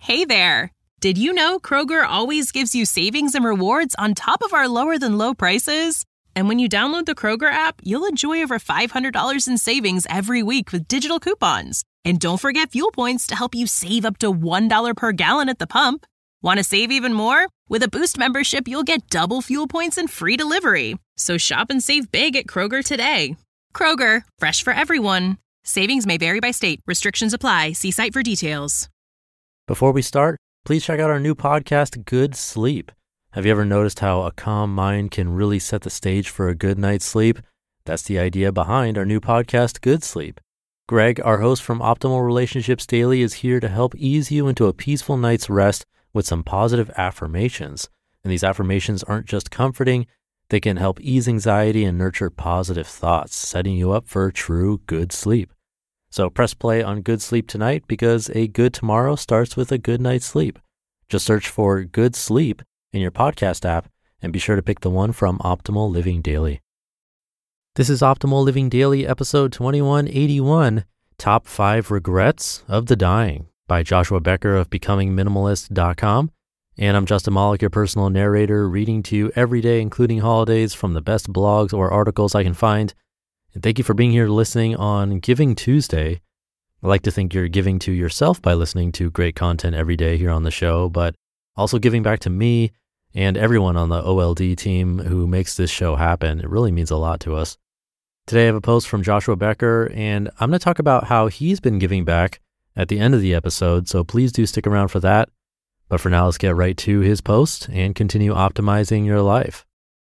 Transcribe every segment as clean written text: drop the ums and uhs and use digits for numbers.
Hey there! Did you know Kroger always gives you savings and rewards on top of our lower-than-low prices? And when you download the Kroger app, you'll enjoy over $500 in savings every week with digital coupons. And don't forget fuel points to help you save up to $1 per gallon at the pump. Want to save even more? With a Boost membership, you'll get double fuel points and free delivery. So shop and save big at Kroger today. Kroger, fresh for everyone. Savings may vary by state. Restrictions apply. See site for details. Before we start, please check out our new podcast, Good Sleep. Have you ever noticed how a calm mind can really set the stage for a good night's sleep? That's the idea behind our new podcast, Good Sleep. Greg, our host from Optimal Relationships Daily, is here to help ease you into a peaceful night's rest with some positive affirmations. And these affirmations aren't just comforting, they can help ease anxiety and nurture positive thoughts, setting you up for true good sleep. So press play on Good Sleep tonight because a good tomorrow starts with a good night's sleep. Just search for Good Sleep in your podcast app and be sure to pick the one from Optimal Living Daily. This is Optimal Living Daily, episode 2181, Top 5 Regrets of the Dying by Joshua Becker of BecomingMinimalist.com. And I'm Justin Malik, your personal narrator, reading to you every day, including holidays, from the best blogs or articles I can find. And thank you for being here listening on Giving Tuesday. I like to think you're giving to yourself by listening to great content every day here on the show, but also giving back to me and everyone on the OLD team who makes this show happen. It really means a lot to us. Today I have a post from Joshua Becker, and I'm going to talk about how he's been giving back at the end of the episode, so please do stick around for that. But for now, let's get right to his post and continue optimizing your life.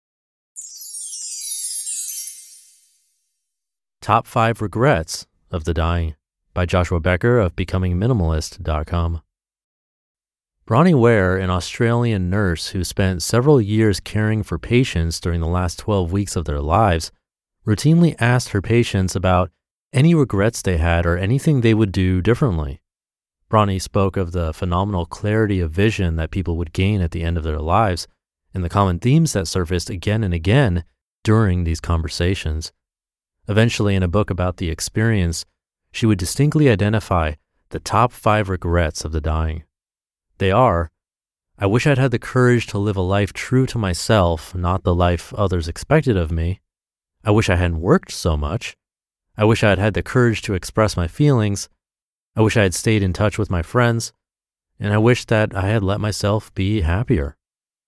Top 5 Regrets of the Dying by Joshua Becker of BecomingMinimalist.com. Bronnie Ware, an Australian nurse who spent several years caring for patients during the last 12 weeks of their lives, routinely asked her patients about any regrets they had or anything they would do differently. Bronnie spoke of the phenomenal clarity of vision that people would gain at the end of their lives and the common themes that surfaced again and again during these conversations. Eventually, in a book about the experience, she would distinctly identify the top 5 regrets of the dying. They are, I wish I'd had the courage to live a life true to myself, not the life others expected of me. I wish I hadn't worked so much. I wish I had had the courage to express my feelings. I wish I had stayed in touch with my friends. And I wish that I had let myself be happier.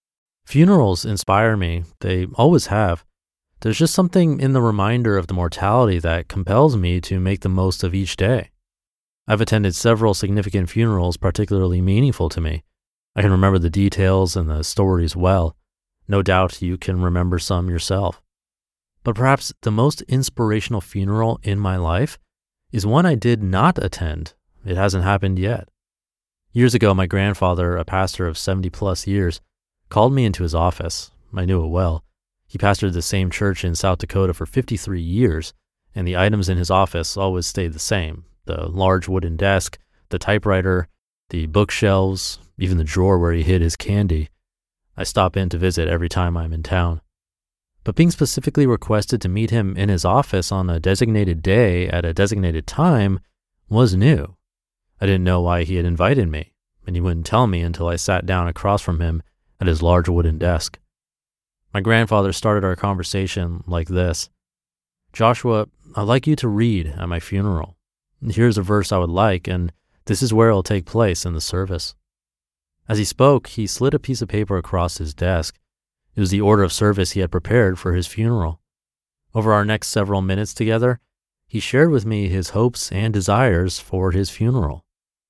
Funerals inspire me. They always have. There's just something in the reminder of the mortality that compels me to make the most of each day. I've attended several significant funerals particularly meaningful to me. I can remember the details and the stories well. No doubt you can remember some yourself. But perhaps the most inspirational funeral in my life is one I did not attend. It hasn't happened yet. Years ago, my grandfather, a pastor of 70 plus years, called me into his office. I knew it well. He pastored the same church in South Dakota for 53 years, and the items in his office always stayed the same. The large wooden desk, the typewriter, the bookshelves, even the drawer where he hid his candy. I stop in to visit every time I'm in town. But being specifically requested to meet him in his office on a designated day at a designated time was new. I didn't know why he had invited me, and he wouldn't tell me until I sat down across from him at his large wooden desk. My grandfather started our conversation like this. Joshua, I'd like you to read at my funeral. Here's a verse I would like, and this is where it'll take place in the service. As he spoke, he slid a piece of paper across his desk. It was the order of service he had prepared for his funeral. Over our next several minutes together, he shared with me his hopes and desires for his funeral.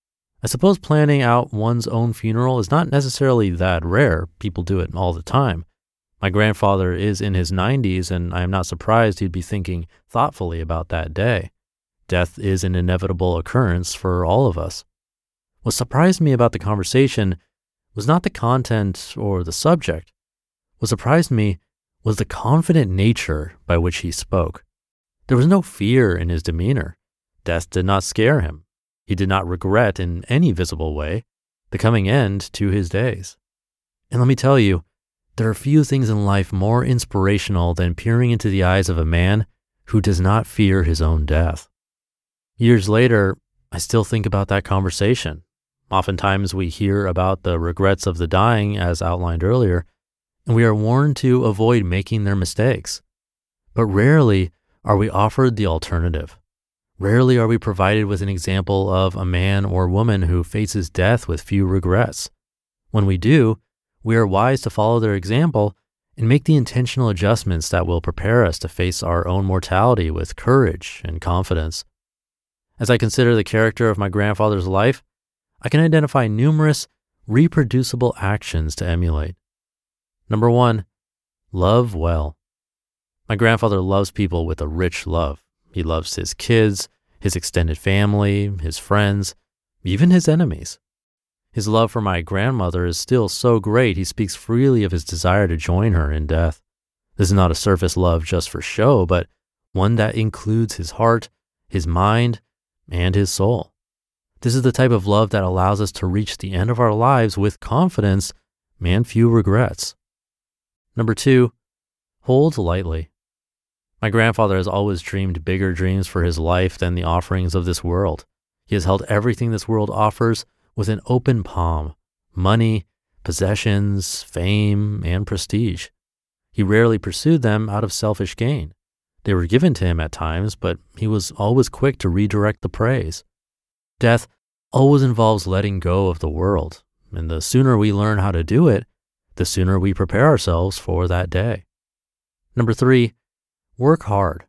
I suppose planning out one's own funeral is not necessarily that rare. People do it all the time. My grandfather is in his 90s, and I am not surprised he'd be thinking thoughtfully about that day. Death is an inevitable occurrence for all of us. What surprised me about the conversation was not the content or the subject. What surprised me was the confident nature by which he spoke. There was no fear in his demeanor. Death did not scare him. He did not regret in any visible way the coming end to his days. And let me tell you, there are few things in life more inspirational than peering into the eyes of a man who does not fear his own death. Years later, I still think about that conversation. Oftentimes we hear about the regrets of the dying as outlined earlier, and we are warned to avoid making their mistakes. But rarely are we offered the alternative. Rarely are we provided with an example of a man or woman who faces death with few regrets. When we do, we are wise to follow their example and make the intentional adjustments that will prepare us to face our own mortality with courage and confidence. As I consider the character of my grandfather's life, I can identify numerous reproducible actions to emulate. Number 1, love well. My grandfather loves people with a rich love. He loves his kids, his extended family, his friends, even his enemies. His love for my grandmother is still so great, he speaks freely of his desire to join her in death. This is not a surface love just for show, but one that includes his heart, his mind, and his soul. This is the type of love that allows us to reach the end of our lives with confidence and few regrets. Number 2, hold lightly. My grandfather has always dreamed bigger dreams for his life than the offerings of this world. He has held everything this world offers with an open palm: money, possessions, fame, and prestige. He rarely pursued them out of selfish gain. They were given to him at times, but he was always quick to redirect the praise. Death always involves letting go of the world, and the sooner we learn how to do it, the sooner we prepare ourselves for that day. Number 3, work hard.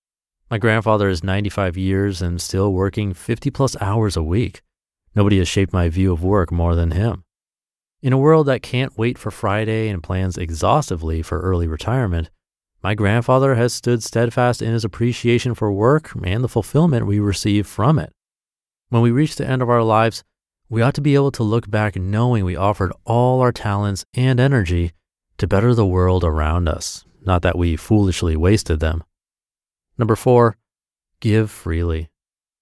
My grandfather is 95 years and still working 50 plus hours a week. Nobody has shaped my view of work more than him. In a world that can't wait for Friday and plans exhaustively for early retirement, my grandfather has stood steadfast in his appreciation for work and the fulfillment we receive from it. When we reach the end of our lives, we ought to be able to look back knowing we offered all our talents and energy to better the world around us, not that we foolishly wasted them. Number 4, give freely.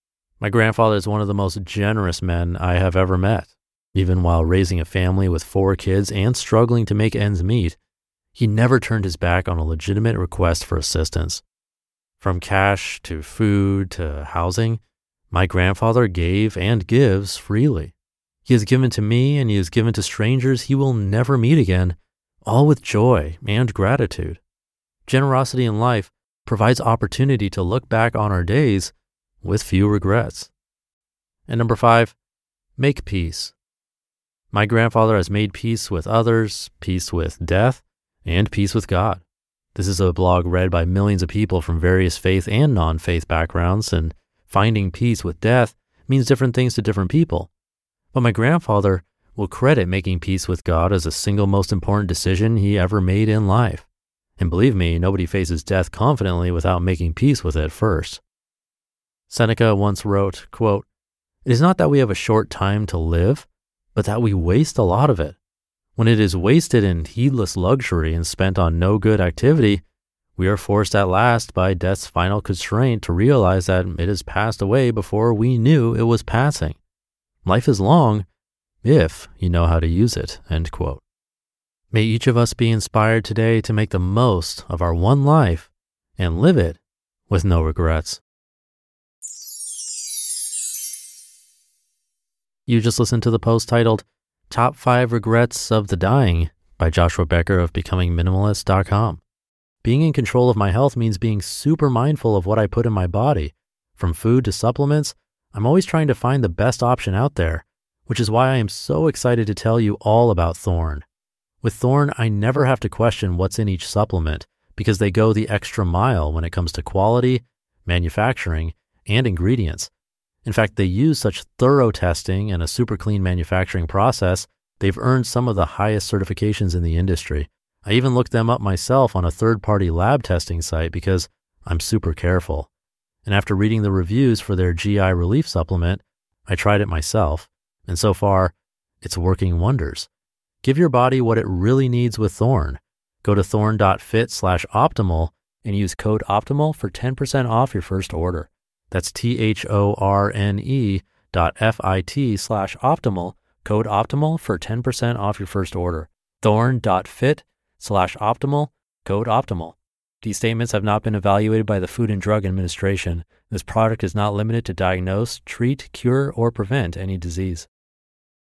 My grandfather is one of the most generous men I have ever met. Even while raising a family with 4 kids and struggling to make ends meet, he never turned his back on a legitimate request for assistance. From cash to food to housing, my grandfather gave and gives freely. He has given to me and he has given to strangers he will never meet again, all with joy and gratitude. Generosity in life provides opportunity to look back on our days with few regrets. And number 5, make peace. My grandfather has made peace with others, peace with death, and peace with God. This is a blog read by millions of people from various faith and non-faith backgrounds, and finding peace with death means different things to different people. But my grandfather will credit making peace with God as the single most important decision he ever made in life. And believe me, nobody faces death confidently without making peace with it first. Seneca once wrote, quote, "It is not that we have a short time to live, but that we waste a lot of it. When it is wasted in heedless luxury and spent on no good activity, we are forced at last by death's final constraint to realize that it has passed away before we knew it was passing. Life is long if you know how to use it," end quote. May each of us be inspired today to make the most of our one life and live it with no regrets. You just listened to the post titled Top 5 Regrets of the Dying by Joshua Becker of BecomingMinimalist.com. Being in control of my health means being super mindful of what I put in my body. From food to supplements, I'm always trying to find the best option out there, which is why I am so excited to tell you all about Thorne. With Thorne, I never have to question what's in each supplement because they go the extra mile when it comes to quality, manufacturing, and ingredients. In fact, they use such thorough testing and a super clean manufacturing process, they've earned some of the highest certifications in the industry. I even looked them up myself on a third-party lab testing site because I'm super careful. And after reading the reviews for their GI relief supplement, I tried it myself, and so far, it's working wonders. Give your body what it really needs with Thorne. Go to thorne.fit/optimal and use code OPTIMAL for 10% off your first order. That's THORNE.FIT/optimal, code OPTIMAL for 10% off your first order. Thorne.fit/optimal, code OPTIMAL. These statements have not been evaluated by the Food and Drug Administration. This product is not limited to diagnose, treat, cure, or prevent any disease.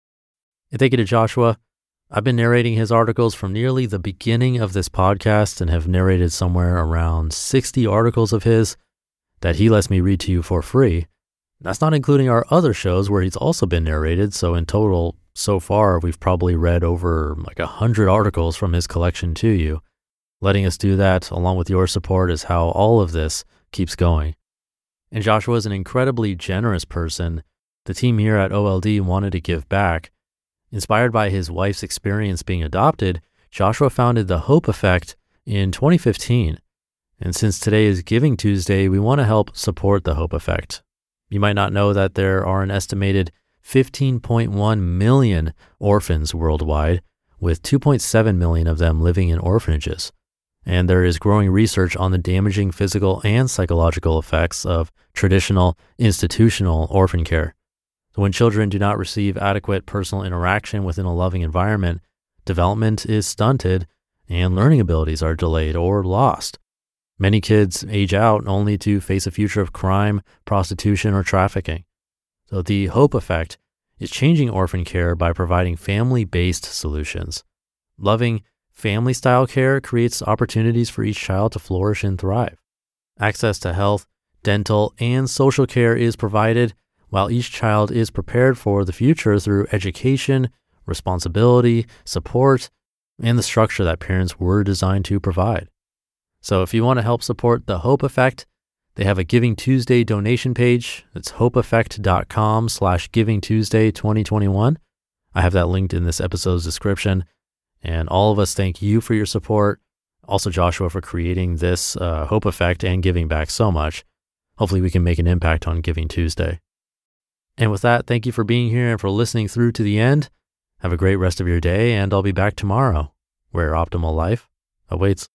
And thank you to Joshua. I've been narrating his articles from nearly the beginning of this podcast and have narrated somewhere around 60 articles of his that he lets me read to you for free. That's not including our other shows where he's also been narrated. So in total, so far, we've probably read over 100 articles from his collection to you. Letting us do that, along with your support, is how all of this keeps going. And Joshua is an incredibly generous person. The team here at OLD wanted to give back. Inspired by his wife's experience being adopted, Joshua founded the Hope Effect in 2015. And since today is Giving Tuesday, we want to help support the Hope Effect. You might not know that there are an estimated 15.1 million orphans worldwide, with 2.7 million of them living in orphanages. And there is growing research on the damaging physical and psychological effects of traditional institutional orphan care. So when children do not receive adequate personal interaction within a loving environment, development is stunted and learning abilities are delayed or lost. Many kids age out only to face a future of crime, prostitution, or trafficking. So the Hope Effect is changing orphan care by providing family-based solutions. Loving family-style care creates opportunities for each child to flourish and thrive. Access to health, dental, and social care is provided, while each child is prepared for the future through education, responsibility, support, and the structure that parents were designed to provide. So if you want to help support the Hope Effect, they have a Giving Tuesday donation page. It's hopeeffect.com/givingtuesday2021. I have that linked in this episode's description. And all of us thank you for your support. Also Joshua for creating this Hope Effect and giving back so much. Hopefully we can make an impact on Giving Tuesday. And with that, thank you for being here and for listening through to the end. Have a great rest of your day, and I'll be back tomorrow, where optimal life awaits.